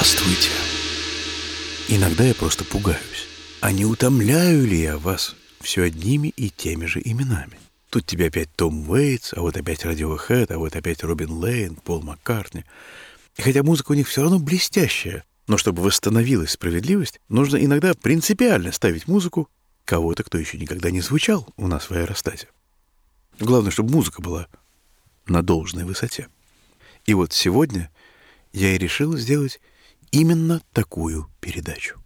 Здравствуйте. Иногда я просто пугаюсь. А не утомляю ли я вас все одними и теми же именами? Тут тебе опять Том Уэйтс, а вот опять Radiohead, а вот опять Робин Лейн, Пол Маккартни. И хотя музыка у них все равно блестящая, но чтобы восстановилась справедливость, нужно иногда принципиально ставить музыку кого-то, кто еще никогда не звучал у нас в аэростате. Главное, чтобы музыка была на должной высоте. И вот сегодня я и решил сделать именно такую передачу.